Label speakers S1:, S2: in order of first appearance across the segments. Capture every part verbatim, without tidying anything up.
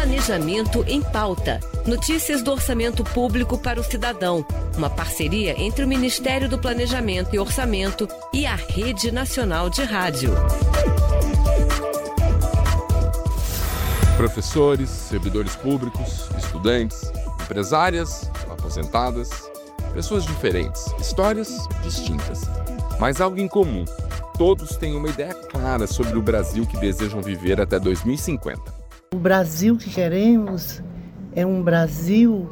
S1: Planejamento em Pauta. Notícias do orçamento público para o cidadão. Uma parceria entre o Ministério do Planejamento e Orçamento e a Rede Nacional de Rádio.
S2: Professores, servidores públicos, estudantes, empresárias, aposentadas, pessoas diferentes, histórias distintas, mas algo em comum. Todos têm uma ideia clara sobre o Brasil que desejam viver até dois mil e cinquenta.
S3: O Brasil que queremos é um Brasil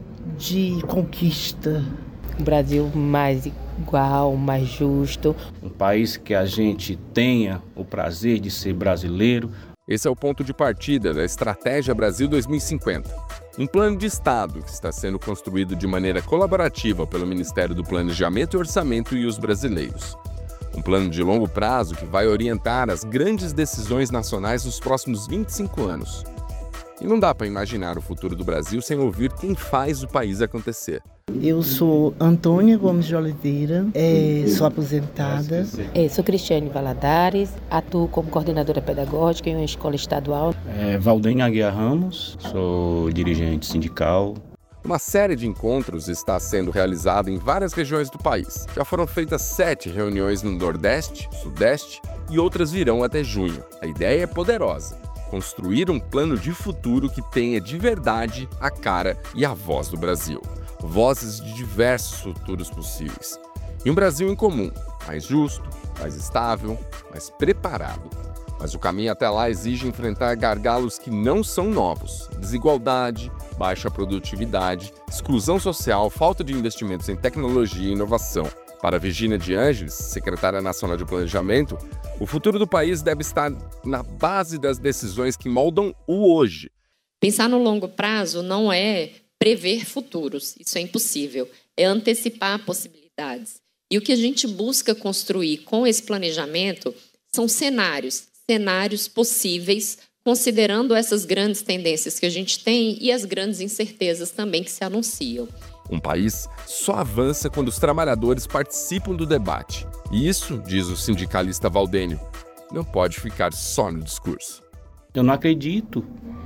S3: de conquista.
S4: Um Brasil mais igual, mais justo.
S5: Um país que a gente tenha o prazer de ser brasileiro.
S2: Esse é o ponto de partida da Estratégia Brasil dois mil e cinquenta. Um plano de Estado que está sendo construído de maneira colaborativa pelo Ministério do Planejamento e Orçamento e os brasileiros. Um plano de longo prazo que vai orientar as grandes decisões nacionais nos próximos vinte e cinco anos. E não dá para imaginar o futuro do Brasil sem ouvir quem faz o país acontecer.
S3: Eu sou Antônia Gomes de Oliveira, é, sou aposentada.
S4: É, sou Cristiane Valadares, atuo como coordenadora pedagógica em uma escola estadual.
S5: É, Valdênia Aguiar Ramos, sou dirigente sindical.
S2: Uma série de encontros está sendo realizada em várias regiões do país. Já foram feitas sete reuniões no Nordeste, Sudeste e outras virão até junho. A ideia é poderosa: construir um plano de futuro que tenha de verdade a cara e a voz do Brasil. Vozes de diversos futuros possíveis. E um Brasil em comum, mais justo, mais estável, mais preparado. Mas o caminho até lá exige enfrentar gargalos que não são novos: desigualdade, baixa produtividade, exclusão social, falta de investimentos em tecnologia e inovação. Para Virgínia de Ângeles, secretária nacional de Planejamento, o futuro do país deve estar na base das decisões que moldam o hoje.
S6: Pensar no longo prazo não é prever futuros, isso é impossível, é antecipar possibilidades. E o que a gente busca construir com esse planejamento são cenários, cenários possíveis, considerando essas grandes tendências que a gente tem e as grandes incertezas também que se anunciam.
S2: Um país só avança quando os trabalhadores participam do debate. E isso, diz o sindicalista Valdênio, não pode ficar só no discurso.
S5: Eu não acredito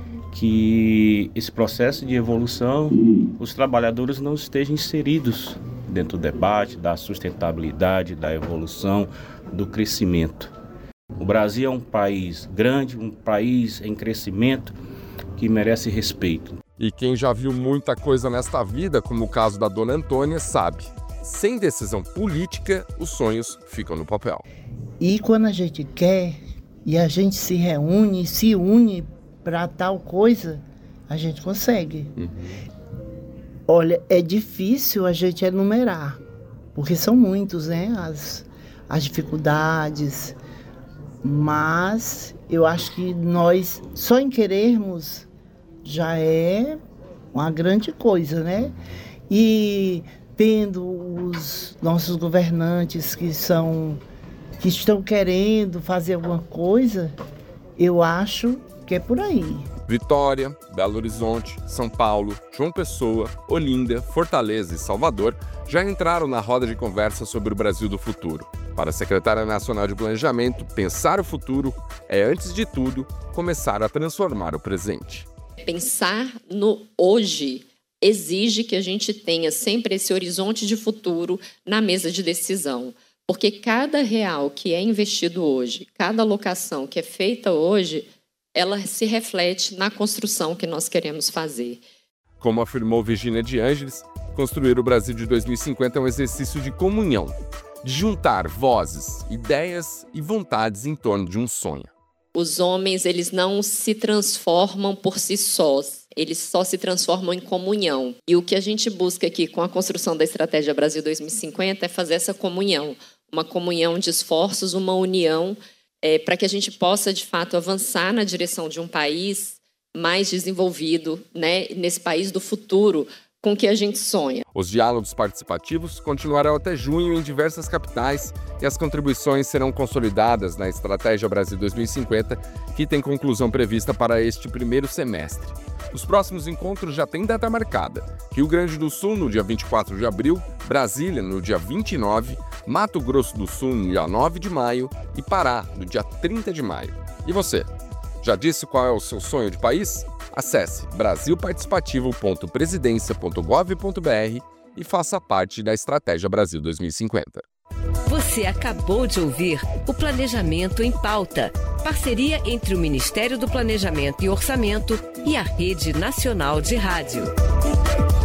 S5: que esse processo de evolução, os trabalhadores não estejam inseridos dentro do debate, da sustentabilidade, da evolução, do crescimento. O Brasil é um país grande, um país em crescimento que merece respeito.
S2: E quem já viu muita coisa nesta vida, como o caso da dona Antônia, sabe: sem decisão política, os sonhos ficam no papel.
S3: E quando a gente quer e a gente se reúne, se une para tal coisa, a gente consegue. Uhum. Olha, é difícil a gente enumerar, porque são muitos, né, as, as dificuldades, mas eu acho que nós, só em querermos, já é uma grande coisa, né? E tendo os nossos governantes que são, que estão querendo fazer alguma coisa, eu acho que é por aí.
S2: Vitória, Belo Horizonte, São Paulo, João Pessoa, Olinda, Fortaleza e Salvador já entraram na roda de conversa sobre o Brasil do futuro. Para a secretária nacional de Planejamento, pensar o futuro é, antes de tudo, começar a transformar o presente.
S6: Pensar no hoje exige que a gente tenha sempre esse horizonte de futuro na mesa de decisão. Porque cada real que é investido hoje, cada alocação que é feita hoje, ela se reflete na construção que nós queremos fazer.
S2: Como afirmou Virgínia de Ângeles, construir o Brasil de dois mil e cinquenta é um exercício de comunhão, de juntar vozes, ideias e vontades em torno de um sonho.
S6: Os homens, eles não se transformam por si sós, eles só se transformam em comunhão. E o que a gente busca aqui com a construção da Estratégia Brasil dois mil e cinquenta é fazer essa comunhão, uma comunhão de esforços, uma união, é, para que a gente possa, de fato, avançar na direção de um país mais desenvolvido, né, nesse país do futuro, com que a gente sonha.
S2: Os diálogos participativos continuarão até junho em diversas capitais e as contribuições serão consolidadas na Estratégia Brasil dois mil e cinquenta, que tem conclusão prevista para este primeiro semestre. Os próximos encontros já têm data marcada: Rio Grande do Sul, no dia vinte e quatro de abril, Brasília, no dia vinte e nove, Mato Grosso do Sul, no dia nove de maio e Pará, no dia trinta de maio. E você? Já disse qual é o seu sonho de país? Acesse brasil participativo ponto presidência ponto gov ponto br e faça parte da Estratégia Brasil dois mil e cinquenta.
S1: Você acabou de ouvir o Planejamento em Pauta, parceria entre o Ministério do Planejamento e Orçamento e a Rede Nacional de Rádio.